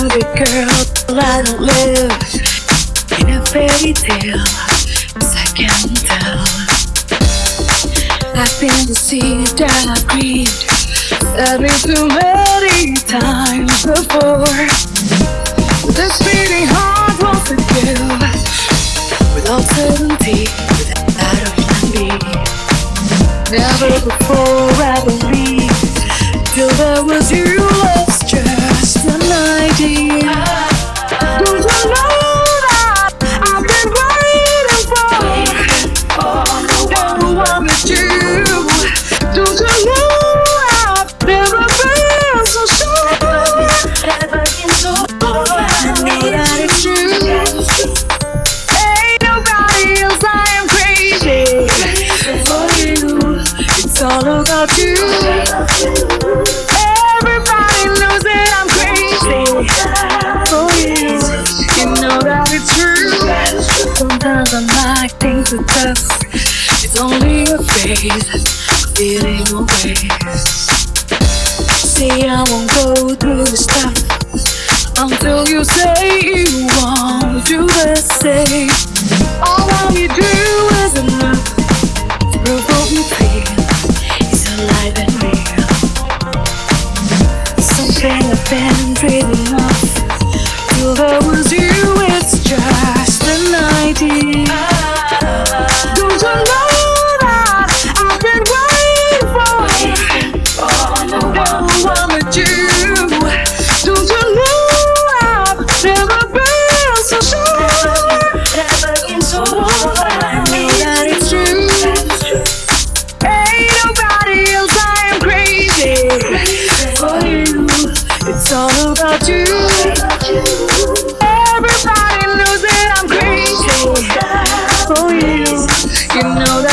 the girl. I don't live in a fairy tale, 'cause I can tell. I've been deceived and I've grieved, sadly too many times before. This beating heart won't forgive, without certainty, without a plan B. Never before I believed, till there was you, love's just an idea. Don't you know that I've been waiting for the one with you? Don't you know I've never been so sure? Never been so sure. I know that it's true. Ain't nobody else, I am crazy for you. It's all about you. Everybody knows that I'm crazy for you. You know that it's true. Sometimes I might think that it's only a phase, feeling away. See, I won't go through the stuff until you say you won't do the same. All you do is enough to prove what you feel is alive and real. Something I've been dreaming of, till there was you, it's just an idea. Don't you know that I've been waiting for the one with you? Don't you know I've never been so sure? Never been so sure. I know that it's true. Ain't nobody else, I am crazy for you. It's all about you. Everybody knows that I'm crazy for you. You know that